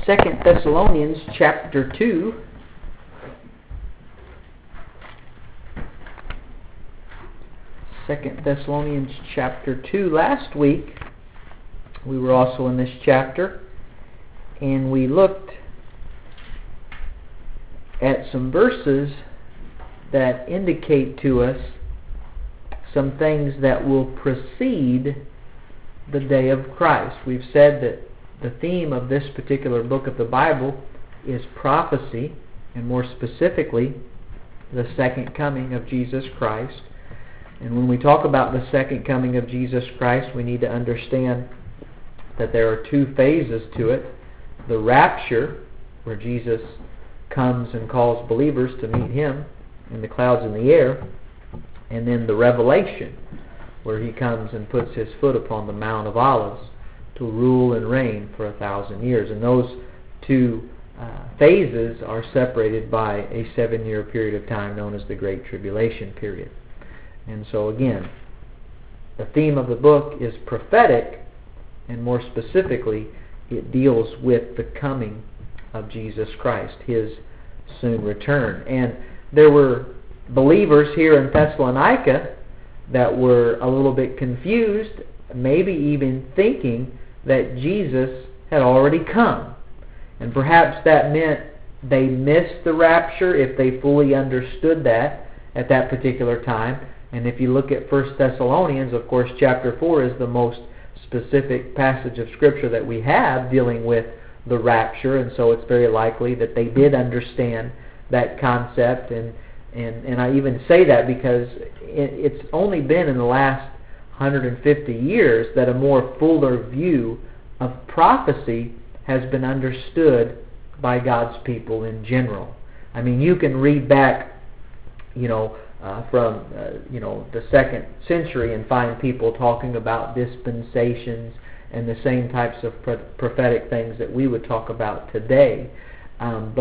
2 Thessalonians chapter 2. 2 Thessalonians chapter 2. Last week, we were also in this chapter, and we looked at some verses that indicate to us some things that will precede the day of Christ. We've said that the theme of this particular book of the Bible is prophecy, and more specifically, the second coming of Jesus Christ. And when we talk about the second coming of Jesus Christ, we need to understand that there are two phases to it. The rapture, where Jesus comes and calls believers to meet Him in the clouds in the air, and then the revelation, where He comes and puts His foot upon the Mount of Olives to rule and reign for 1,000 years. And those two phases are separated by a 7-year period of time known as the Great Tribulation period. And so again, the theme of the book is prophetic, and more specifically, it deals with the coming of Jesus Christ, His soon return. And there were believers here in Thessalonica that were a little bit confused, maybe even thinking that Jesus had already come. And perhaps that meant they missed the rapture if they fully understood that at that particular time. And if you look at 1 Thessalonians, of course, chapter 4 is the most specific passage of Scripture that we have dealing with the rapture, and so it's very likely that they did understand that concept. And I even say that because it's only been in the last 150 years that a more fuller view of prophecy has been understood by God's people in general. I mean, you can read back, from the 2nd century and find people talking about dispensations and the same types of prophetic things that we would talk about today. And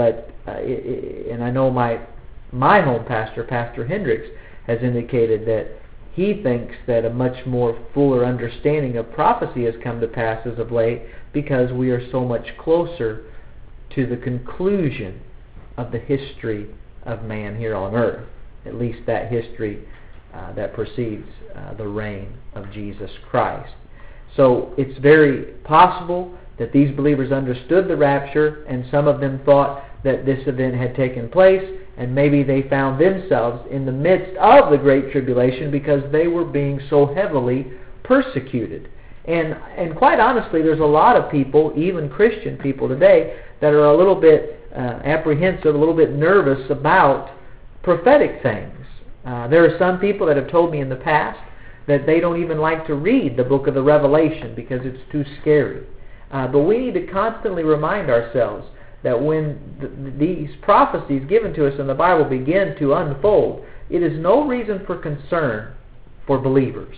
I know my home pastor, Pastor Hendricks, has indicated that he thinks that a much more fuller understanding of prophecy has come to pass as of late because we are so much closer to the conclusion of the history of man here on earth, at least that history that precedes the reign of Jesus Christ. So it's very possible that these believers understood the rapture, and some of them thought that this event had taken place, and maybe they found themselves in the midst of the Great Tribulation because they were being so heavily persecuted. And quite honestly, there's a lot of people, even Christian people today, that are a little bit apprehensive, a little bit nervous about prophetic things. There are some people that have told me in the past that they don't even like to read the book of the Revelation because it's too scary. But we need to constantly remind ourselves that when these prophecies given to us in the Bible begin to unfold, it is no reason for concern for believers.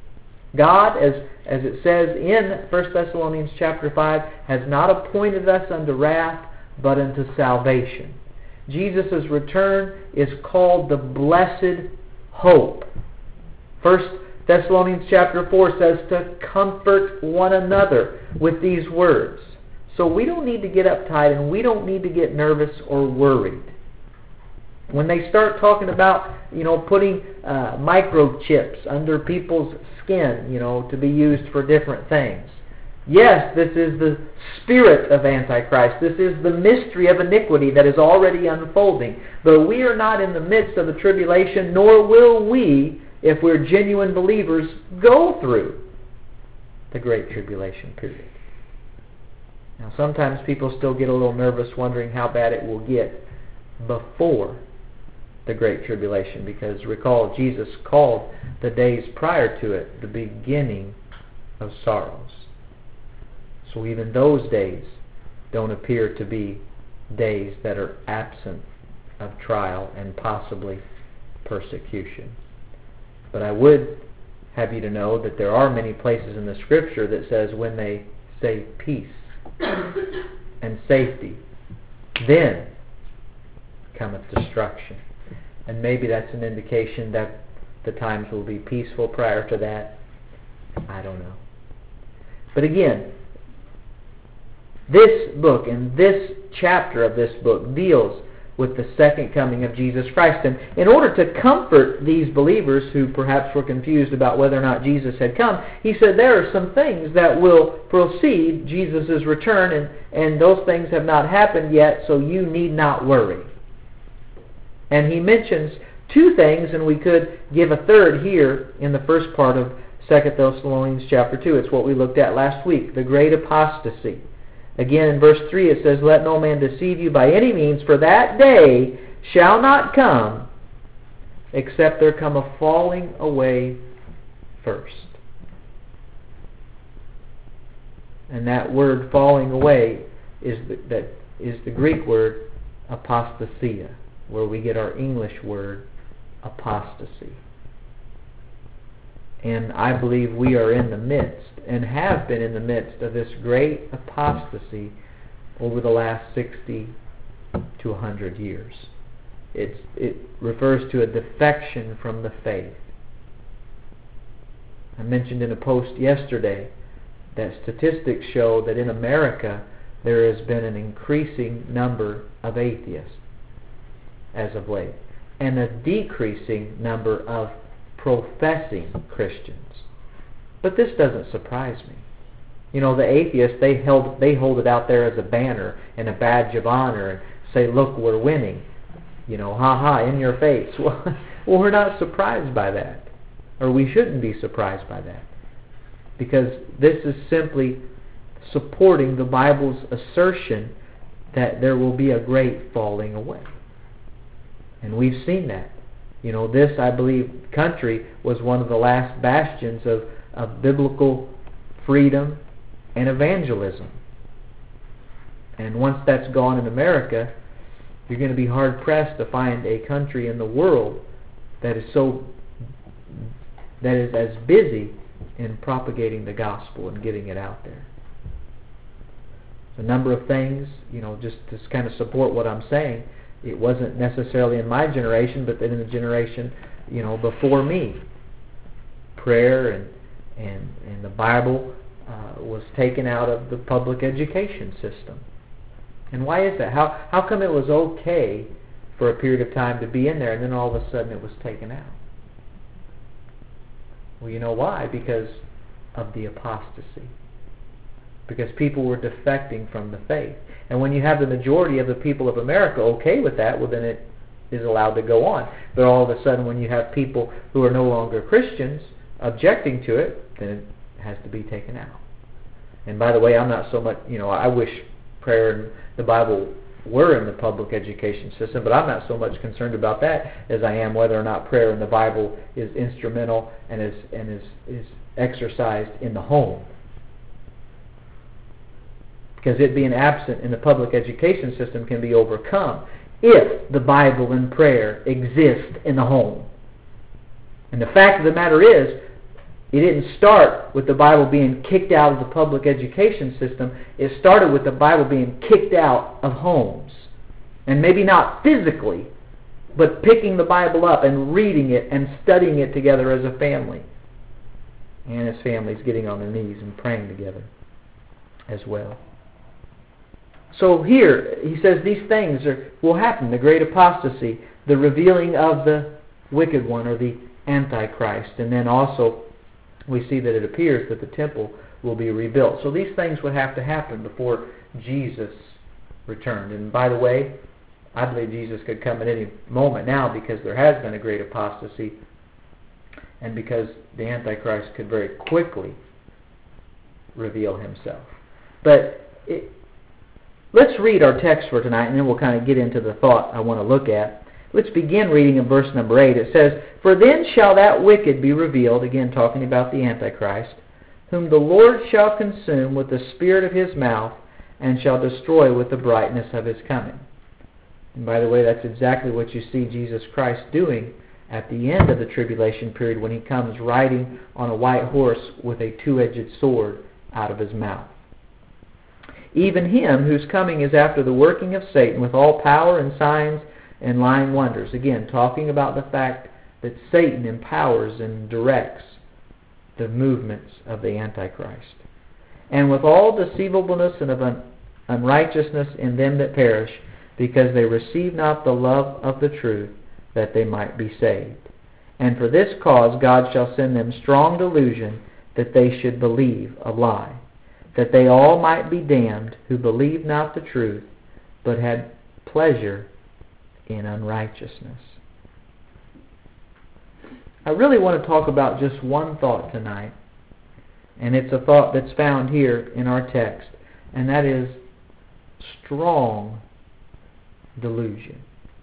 God, as it says in 1 Thessalonians chapter 5, has not appointed us unto wrath, but unto salvation. Jesus' return is called the blessed hope. 1 Thessalonians chapter 4 says to comfort one another with these words. So we don't need to get uptight, and we don't need to get nervous or worried. When they start talking about, putting microchips under people's skin, to be used for different things. Yes, this is the spirit of Antichrist. This is the mystery of iniquity that is already unfolding. But we are not in the midst of the tribulation, nor will we, if we're genuine believers, go through the Great Tribulation period. Now, sometimes people still get a little nervous wondering how bad it will get before the Great Tribulation, because recall, Jesus called the days prior to it the beginning of sorrows. So even those days don't appear to be days that are absent of trial and possibly persecution. But I would have you to know that there are many places in the Scripture that says when they say peace and safety, then cometh destruction. And maybe that's an indication that the times will be peaceful prior to that. I don't know. But again, This book and this chapter of this book deals with the second coming of Jesus Christ. And in order to comfort these believers who perhaps were confused about whether or not Jesus had come, he said there are some things that will precede Jesus' return, and those things have not happened yet, so you need not worry. And he mentions two things, and we could give a third here in the first part of 2 Thessalonians chapter 2. It's what we looked at last week, the great apostasy. Again, in verse 3 it says, "Let no man deceive you by any means, for that day shall not come, except there come a falling away first." And that word falling away is the Greek word apostasia, where we get our English word apostasy. And I believe we are in the midst, and have been in the midst, of this great apostasy over the last 60 to 100 years. It refers to a defection from the faith. I mentioned in a post yesterday that statistics show that in America there has been an increasing number of atheists as of late, and a decreasing number of professing Christians. But this doesn't surprise me. You know, the atheists, they hold it out there as a banner and a badge of honor and say, "Look, we're winning." You know, ha ha, in your face. Well, we're not surprised by that. Or we shouldn't be surprised by that. Because this is simply supporting the Bible's assertion that there will be a great falling away. And we've seen that. You know, this, I believe, country was one of the last bastions of biblical freedom and evangelism. And once that's gone in America, you're going to be hard-pressed to find a country in the world that is as busy in propagating the gospel and getting it out there. A number of things, you know, just to kind of support what I'm saying. It wasn't necessarily in my generation, but then in the generation, you know, before me. Prayer and the Bible was taken out of the public education system. And why is that? How come it was okay for a period of time to be in there, and then all of a sudden it was taken out? Well, you know why? Because of the apostasy. Because people were defecting from the faith. And when you have the majority of the people of America okay with that, well, then it is allowed to go on. But all of a sudden, when you have people who are no longer Christians objecting to it, then it has to be taken out. And by the way, I'm not so much, you know, I wish prayer and the Bible were in the public education system, but I'm not so much concerned about that as I am whether or not prayer in the Bible is instrumental and is exercised in the home. Because it being absent in the public education system can be overcome if the Bible and prayer exist in the home. And the fact of the matter is, it didn't start with the Bible being kicked out of the public education system. It started with the Bible being kicked out of homes. And maybe not physically, but picking the Bible up and reading it and studying it together as a family. And as families getting on their knees and praying together as well. So here, he says these things will happen. The great apostasy, the revealing of the wicked one or the Antichrist. And then also, we see that it appears that the temple will be rebuilt. So these things would have to happen before Jesus returned. And by the way, I believe Jesus could come at any moment now because there has been a great apostasy and because the Antichrist could very quickly reveal himself. But let's read our text for tonight, and then we'll kind of get into the thought I want to look at. Let's begin reading in verse number 8. It says, "For then shall that wicked be revealed," again talking about the Antichrist, "whom the Lord shall consume with the spirit of his mouth, and shall destroy with the brightness of his coming." And by the way, that's exactly what you see Jesus Christ doing at the end of the tribulation period when he comes riding on a white horse with a two-edged sword out of his mouth. "Even him whose coming is after the working of Satan with all power and signs and lying wonders." Again, talking about the fact that Satan empowers and directs the movements of the Antichrist. "And with all deceivableness and of unrighteousness in them that perish, because they receive not the love of the truth, that they might be saved. And for this cause God shall send them strong delusion, that they should believe a lie, that they all might be damned who believed not the truth, but had pleasure in unrighteousness. I really want to talk about just one thought tonight, and it's a thought that's found here in our text, and that is strong delusion.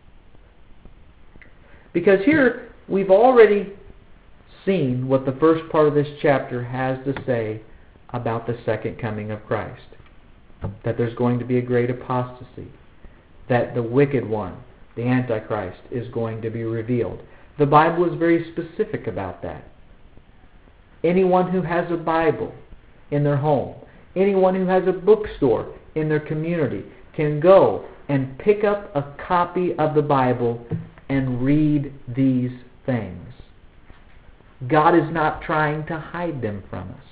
Because here we've already seen what the first part of this chapter has to say about the second coming of Christ. That there's going to be a great apostasy. That the wicked one, the Antichrist, is going to be revealed. The Bible is very specific about that. Anyone who has a Bible in their home, anyone who has a bookstore in their community, can go and pick up a copy of the Bible and read these things. God is not trying to hide them from us.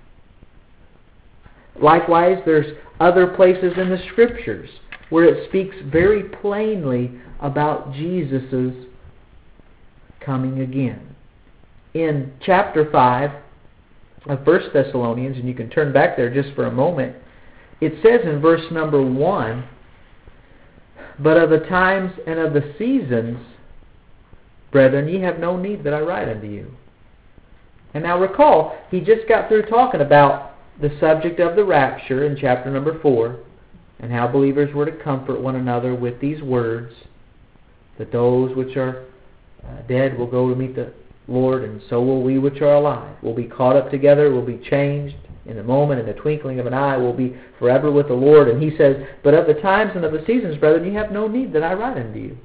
Likewise, there's other places in the Scriptures where it speaks very plainly about Jesus' coming again. In chapter 5 of 1 Thessalonians, and you can turn back there just for a moment, it says in verse number 1, "But of the times and of the seasons, brethren, ye have no need that I write unto you." And now recall, he just got through talking about the subject of the rapture in chapter number 4, and how believers were to comfort one another with these words, that those which are dead will go to meet the Lord, and so will we which are alive. We'll be caught up together, we'll be changed in a moment, in the twinkling of an eye, we'll be forever with the Lord. And he says, "But of the times and of the seasons, brethren, you have no need that I write unto you."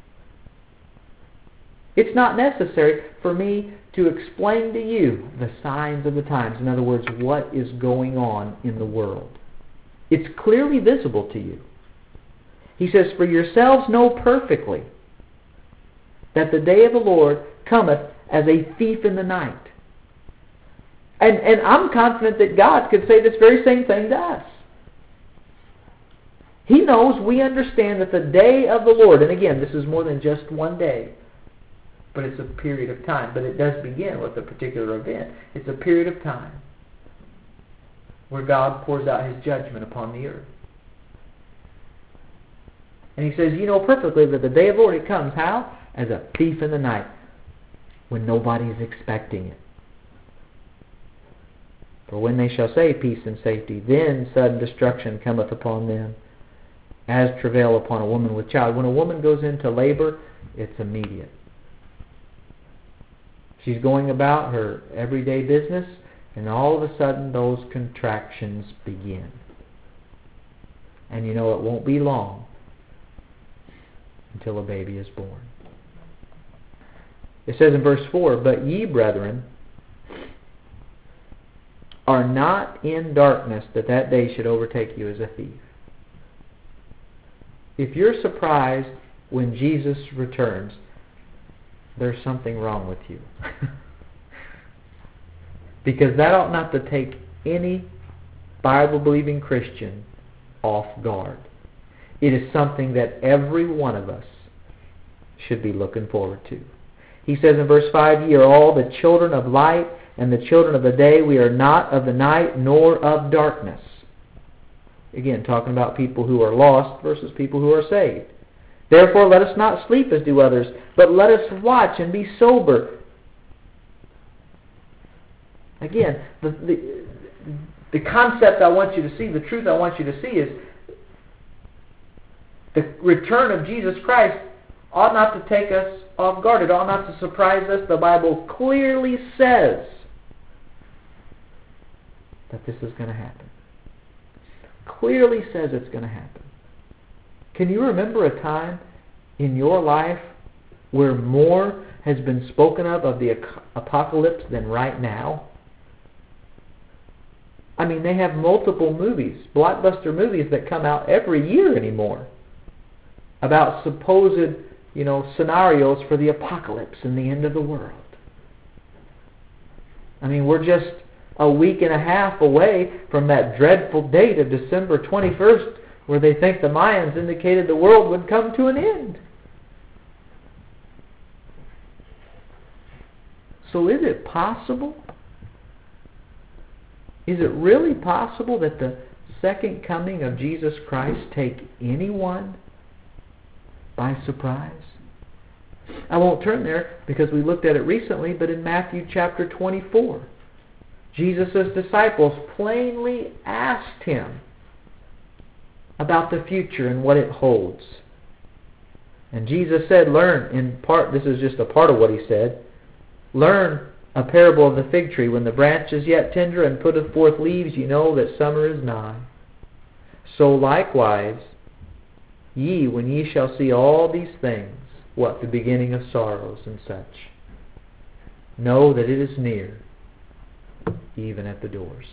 It's not necessary for me to explain to you the signs of the times. In other words, what is going on in the world. It's clearly visible to you. He says, "For yourselves know perfectly that the day of the Lord cometh as a thief in the night." And I'm confident that God could say this very same thing to us. He knows we understand that the day of the Lord, and again, this is more than just one day, but it's a period of time. But it does begin with a particular event. It's a period of time where God pours out His judgment upon the earth. And He says, you know perfectly that the day of the Lord, it comes, how? As a thief in the night, when nobody's expecting it. For when they shall say peace and safety, then sudden destruction cometh upon them, as travail upon a woman with child. When a woman goes into labor, it's immediate. She's going about her everyday business, and all of a sudden those contractions begin. And you know it won't be long until a baby is born. It says in verse 4, "But ye, brethren, are not in darkness, that that day should overtake you as a thief." If you're surprised when Jesus returns, there's something wrong with you. Because that ought not to take any Bible-believing Christian off guard. It is something that every one of us should be looking forward to. He says in verse 5, "Ye are all the children of light and the children of the day. We are not of the night nor of darkness." Again, talking about people who are lost versus people who are saved. "Therefore let us not sleep as do others, but let us watch and be sober." Again, the concept I want you to see, the truth I want you to see is the return of Jesus Christ ought not to take us off guard. It ought not to surprise us. The Bible clearly says that this is going to happen. Clearly says it's going to happen. Can you remember a time in your life where more has been spoken of the apocalypse than right now? I mean, they have multiple movies, blockbuster movies that come out every year anymore about supposed, scenarios for the apocalypse and the end of the world. I mean, we're just a week and a half away from that dreadful date of December 21st, where they think the Mayans indicated the world would come to an end. So is it possible? Is it really possible that the second coming of Jesus Christ take anyone by surprise? I won't turn there because we looked at it recently, but in Matthew chapter 24, Jesus' disciples plainly asked Him about the future and what it holds. And Jesus said, learn, in part, this is just a part of what He said, learn a parable of the fig tree. When the branch is yet tender and putteth forth leaves, you know that summer is nigh. So likewise, ye, when ye shall see all these things, what? The beginning of sorrows and such, know that it is near, even at the doors.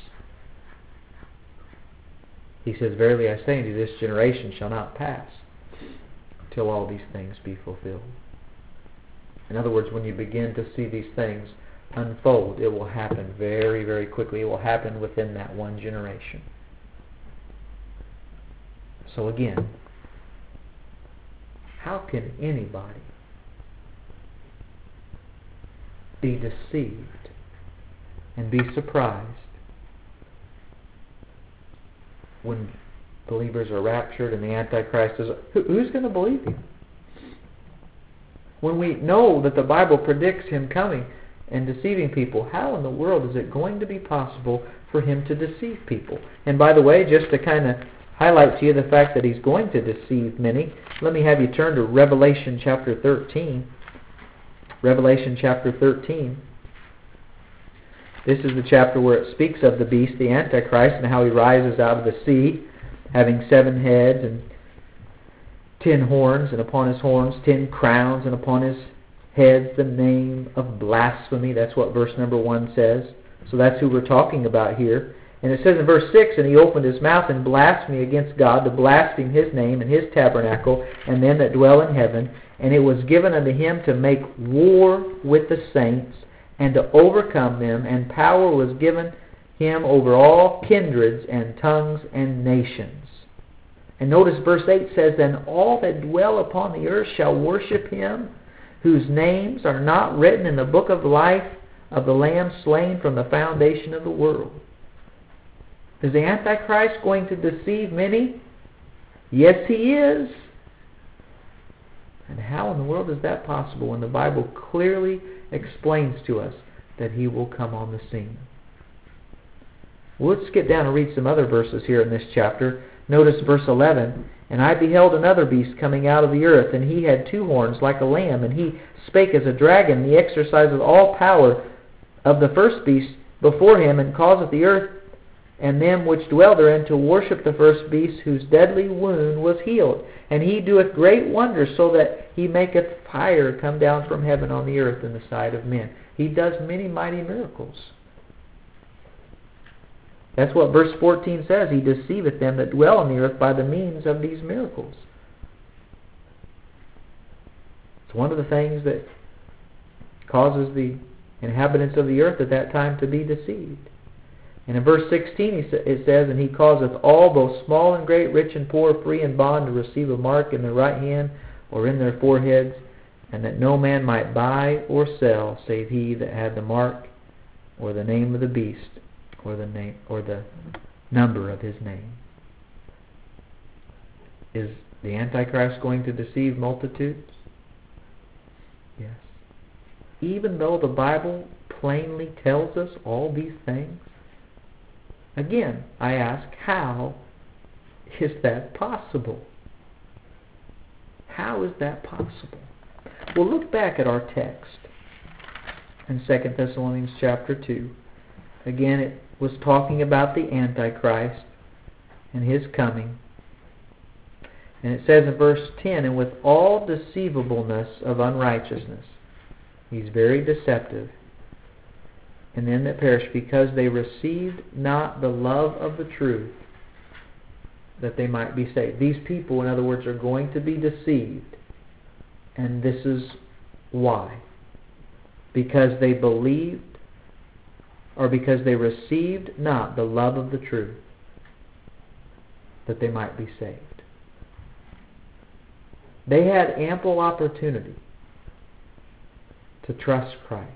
He says, verily I say unto you, this generation shall not pass till all these things be fulfilled. In other words, when you begin to see these things unfold, it will happen very, very quickly. It will happen within that one generation. So again, how can anybody be deceived and be surprised when believers are raptured and the Antichrist is... Who's going to believe him? When we know that the Bible predicts him coming and deceiving people, how in the world is it going to be possible for him to deceive people? And by the way, just to kind of highlight to you the fact that he's going to deceive many, let me have you turn to Revelation chapter 13. Revelation chapter 13. This is the chapter where it speaks of the beast, the Antichrist, and how he rises out of the sea, having 7 heads and 10 horns, and upon his horns 10 crowns, and upon his heads the name of blasphemy. That's what verse number 1 says. So that's who we're talking about here. And it says in verse 6, and he opened his mouth in blasphemy against God, to blaspheme his name and his tabernacle, and them that dwell in heaven. And it was given unto him to make war with the saints, and to overcome them, and power was given him over all kindreds and tongues and nations. And notice verse 8 says, and all that dwell upon the earth shall worship him, whose names are not written in the book of life of the Lamb slain from the foundation of the world. Is the Antichrist going to deceive many? Yes, he is. And how in the world is that possible when the Bible clearly explains to us that he will come on the scene? Well, let's skip down and read some other verses here in this chapter. Notice verse 11. And I beheld another beast coming out of the earth, and he had 2 horns like a lamb, and he spake as a dragon, and he exerciseth all power of the first beast before him, and causeth the earth and them which dwell therein to worship the first beast, whose deadly wound was healed. And he doeth great wonders, so that he maketh fire come down from heaven on the earth in the sight of men. He does many mighty miracles. That's what verse 14 says. He deceiveth them that dwell on the earth by the means of these miracles. It's one of the things that causes the inhabitants of the earth at that time to be deceived. And in verse 16 it says, and he causeth all, both small and great, rich and poor, free and bond, to receive a mark in their right hand or in their foreheads, and that no man might buy or sell, save he that had the mark or the name of the beast, or the name or the number of his name. Is the Antichrist going to deceive multitudes? Yes. Even though the Bible plainly tells us all these things? Again, I ask, how is that possible? How is that possible? Well, look back at our text in 2 Thessalonians chapter 2. Again, it was talking about the Antichrist and his coming. And it says in verse 10, and with all deceivableness of unrighteousness. He's very deceptive. And them that perish, because they received not the love of the truth, that they might be saved. These people, in other words, are going to be deceived. And this is why. Because they believed or because they received not the love of the truth, that they might be saved. They had ample opportunity to trust Christ,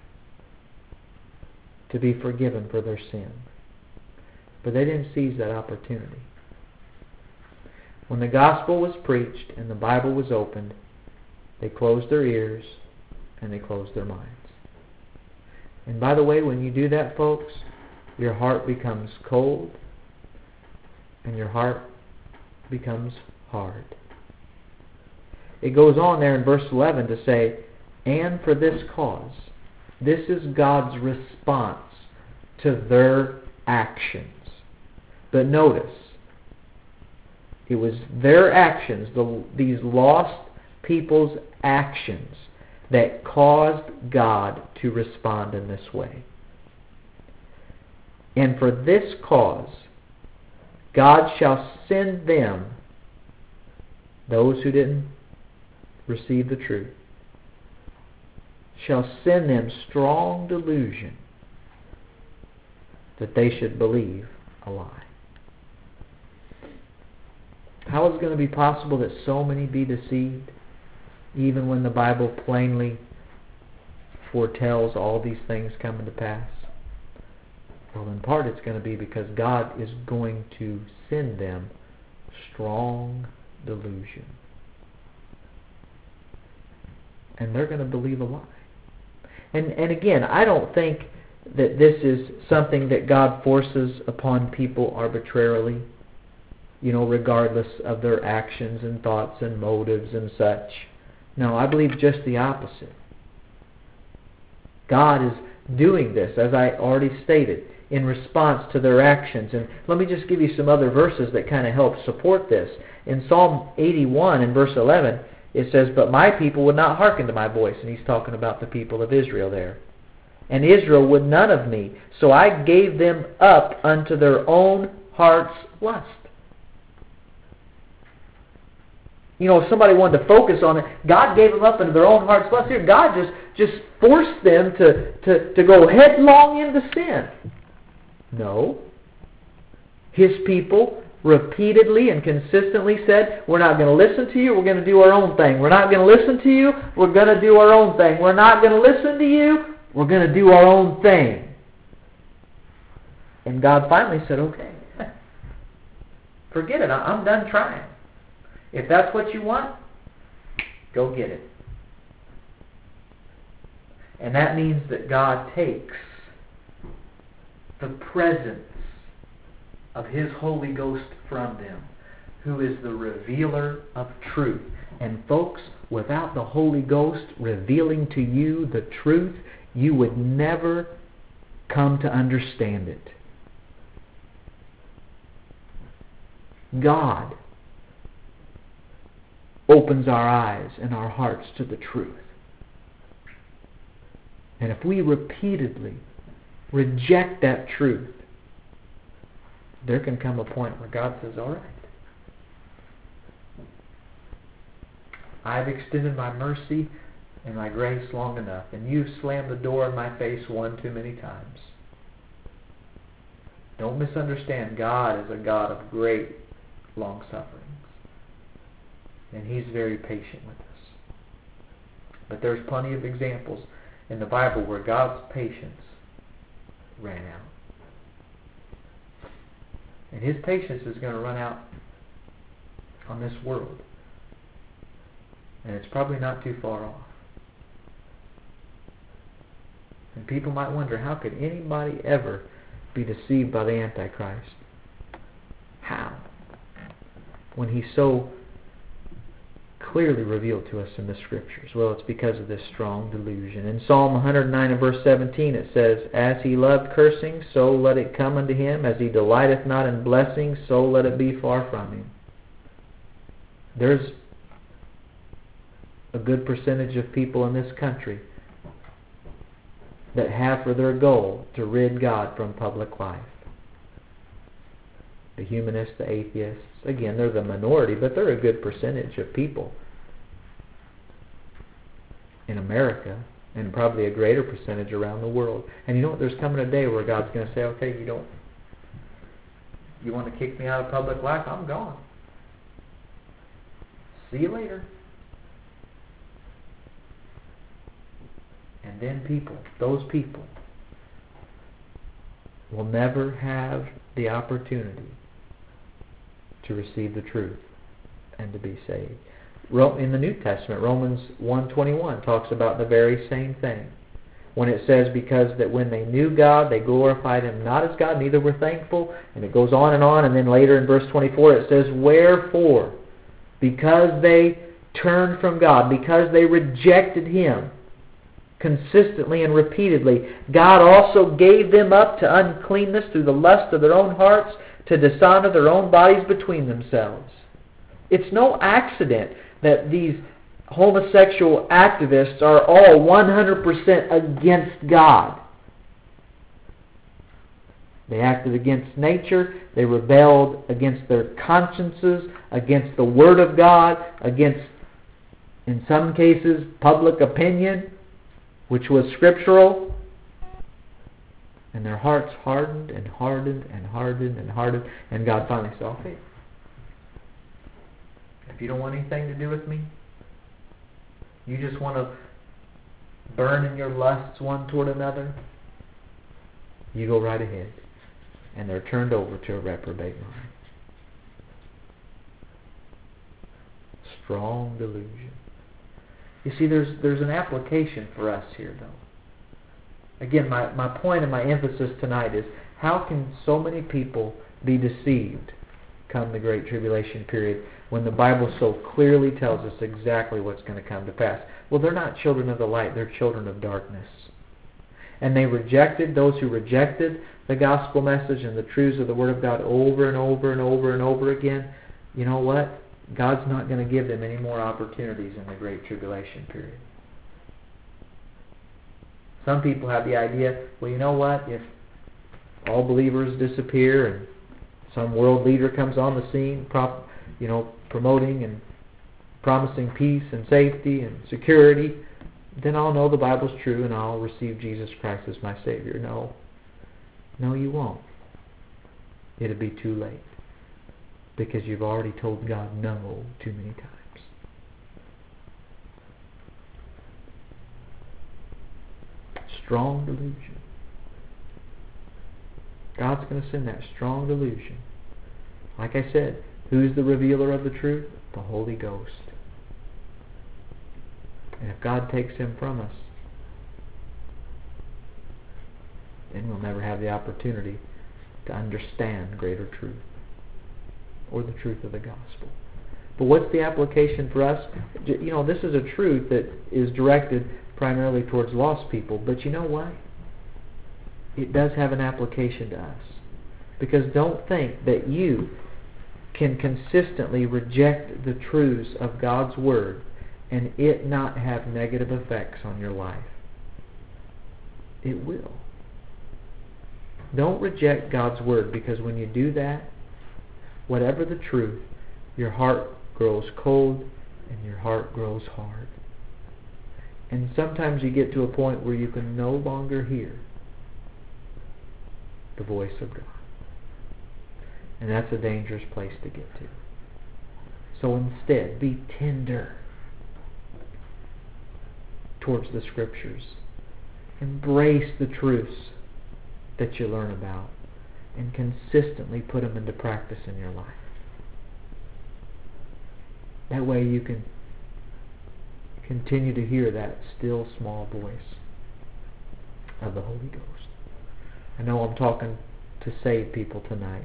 to be forgiven for their sin. But they didn't seize that opportunity. When the gospel was preached and the Bible was opened, they closed their ears and they closed their minds. And by the way, when you do that, folks, your heart becomes cold and your heart becomes hard. It goes on there in verse 11 to say, and for this cause, this is God's response to their actions. But notice, it was their actions, these lost people's actions, that caused God to respond in this way. And for this cause, God shall send them, those who didn't receive the truth, shall send them strong delusion that they should believe a lie. How is it going to be possible that so many be deceived, even when the Bible plainly foretells all these things coming to pass? Well, in part it's going to be because God is going to send them strong delusion. And they're going to believe a lie. And again, I don't think that this is something that God forces upon people arbitrarily, regardless of their actions and thoughts and motives and such. No, I believe just the opposite. God is doing this, as I already stated, in response to their actions. And let me just give you some other verses that kind of help support this. In Psalm 81 and verse 11, it says, but my people would not hearken to my voice. And he's talking about the people of Israel there. And Israel would none of me. So I gave them up unto their own heart's lust. If somebody wanted to focus on it, God gave them up into their own heart's lust. Here, God just forced them to go headlong into sin. No. His people repeatedly and consistently said, we're not going to listen to you, we're going to do our own thing. We're not going to listen to you, we're going to do our own thing. We're not going to listen to you, we're going to do our own thing. And God finally said, okay, forget it, I'm done trying. If that's what you want, go get it. And that means that God takes the presence of His Holy Ghost from them, who is the revealer of truth. And folks, without the Holy Ghost revealing to you the truth, you would never come to understand it. God opens our eyes and our hearts to the truth. And if we repeatedly reject that truth, there can come a point where God says, all right, I've extended my mercy and my grace long enough, and you've slammed the door in my face one too many times. Don't misunderstand, God is a God of great long-sufferings. And He's very patient with us. But there's plenty of examples in the Bible where God's patience ran out. And His patience is going to run out on this world. And it's probably not too far off. And people might wonder, how could anybody ever be deceived by the Antichrist? How? When He's so clearly revealed to us in the Scriptures. Well, it's because of this strong delusion. In Psalm 109 and verse 17 it says, as he loved cursing, so let it come unto him. As he delighteth not in blessing, so let it be far from him. There's a good percentage of people in this country that have for their goal to rid God from public life. The humanists, the atheists, again, they're the minority, but they're a good percentage of people in America and probably a greater percentage around the world. And you know what? There's coming a day where God's going to say, okay, you want to kick me out of public life? I'm gone. See you later. And then those people, will never have the opportunity to receive the truth and to be saved. In the New Testament, Romans 1:21 talks about the very same thing. When it says, because that when they knew God, they glorified Him not as God, neither were thankful. And it goes on, and then later in verse 24 it says, wherefore, because they turned from God, because they rejected Him consistently and repeatedly, God also gave them up to uncleanness through the lust of their own hearts, to dishonor their own bodies between themselves. It's no accident that these homosexual activists are all 100% against God. They acted against nature. They rebelled against their consciences, against the Word of God, against, in some cases, public opinion, which was scriptural. And their hearts hardened and hardened and hardened and hardened. And God finally said, okay, if you don't want anything to do with me, you just want to burn in your lusts one toward another, you go right ahead. And they're turned over to a reprobate mind. Strong delusion. You see, there's an application for us here, though. Again, my point and my emphasis tonight is, how can so many people be deceived come the Great Tribulation period when the Bible so clearly tells us exactly what's going to come to pass? Well, they're not children of the light, they're children of darkness. And those who rejected the gospel message and the truths of the Word of God over and over and over and over again, you know what? God's not going to give them any more opportunities in the Great Tribulation period. Some people have the idea, well, you know what? If all believers disappear and some world leader comes on the scene, promoting and promising peace and safety and security, then I'll know the Bible's true and I'll receive Jesus Christ as my Savior. No, you won't. It'll be too late, because you've already told God no too many times. Strong delusion. God's going to send that strong delusion. Like I said, who's the revealer of the truth? The Holy Ghost. And if God takes Him from us, then we'll never have the opportunity to understand greater truth, or the truth of the gospel. But what's the application for us? This is a truth that is directed primarily towards lost people. But you know what? It does have an application to us. Because don't think that you can consistently reject the truths of God's Word and it not have negative effects on your life. It will. Don't reject God's Word, because when you do that, whatever the truth, your heart grows cold and your heart grows hard. And sometimes you get to a point where you can no longer hear the voice of God. And that's a dangerous place to get to. So instead, be tender towards the Scriptures. Embrace the truths that you learn about and consistently put them into practice in your life. That way you can continue to hear that still small voice of the Holy Ghost. I know I'm talking to saved people tonight.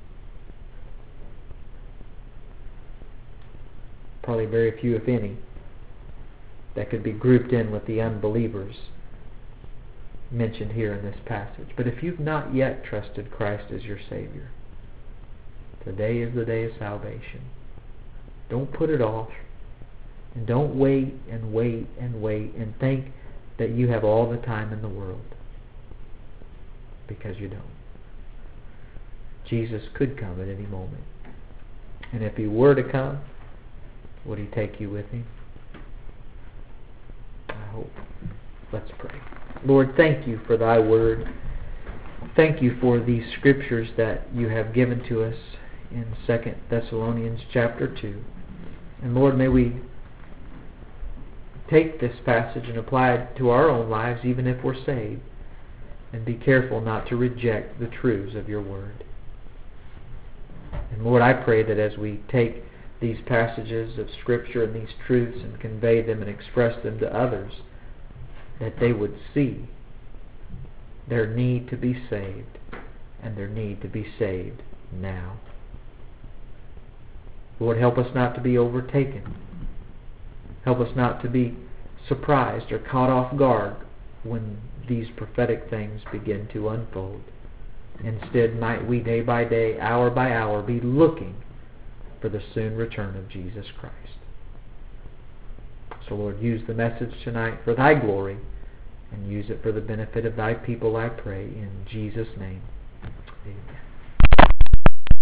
Probably very few, if any, that could be grouped in with the unbelievers mentioned here in this passage. But if you've not yet trusted Christ as your Savior, today is the day of salvation. Don't put it off. And don't wait and wait and wait and think that you have all the time in the world. Because you don't. Jesus could come at any moment. And if He were to come, would He take you with Him? I hope. Let's pray. Lord, thank you for thy word. Thank you for these scriptures that you have given to us in 2 Thessalonians chapter 2. And Lord, may we take this passage and apply it to our own lives, even if we're saved, and be careful not to reject the truths of your word. And Lord, I pray that as we take these passages of Scripture and these truths and convey them and express them to others, that they would see their need to be saved, and their need to be saved now. Lord, help us not to be overtaken. Help us not to be surprised or caught off guard when these prophetic things begin to unfold. Instead, might we day by day, hour by hour, be looking for the soon return of Jesus Christ. So Lord, use the message tonight for thy glory, and use it for the benefit of thy people, I pray, in Jesus' name. Amen.